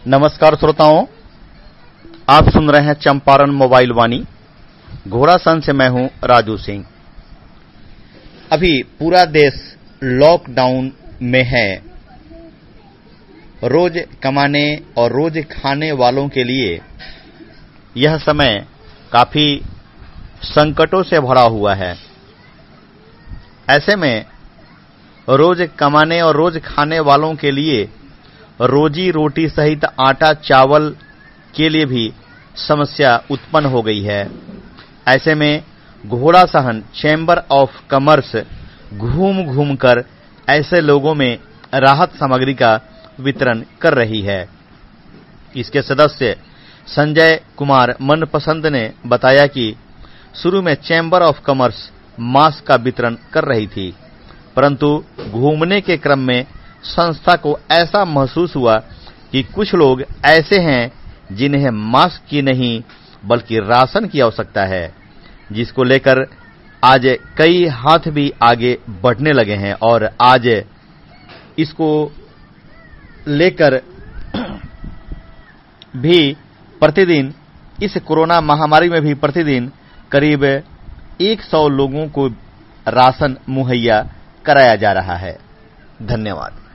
नमस्कार श्रोताओं, आप सुन रहे हैं चंपारण मोबाइल वाणी। घोड़ासन से मैं हूं राजू सिंह। अभी पूरा देश लॉकडाउन में है। रोज कमाने और रोज खाने वालों के लिए यह समय काफी संकटों से भरा हुआ है। ऐसे में रोज कमाने और रोज खाने वालों के लिए रोजी रोटी सहित आटा चावल के लिए भी समस्या उत्पन्न हो गई है। ऐसे में घोड़ासहन चैम्बर ऑफ कॉमर्स घूम घूम कर ऐसे लोगों में राहत सामग्री का वितरण कर रही है। इसके सदस्य संजय कुमार मनपसंद ने बताया कि शुरू में चैम्बर ऑफ कॉमर्स मास्क का वितरण कर रही थी, परंतु घूमने के क्रम में संस्था को ऐसा महसूस हुआ कि कुछ लोग ऐसे हैं जिन्हें मास्क की नहीं बल्कि राशन की आवश्यकता है, जिसको लेकर आज कई हाथ भी आगे बढ़ने लगे हैं और आज इसको लेकर भी प्रतिदिन इस कोरोना महामारी में भी प्रतिदिन करीब 100 लोगों को राशन मुहैया कराया जा रहा है। धन्यवाद।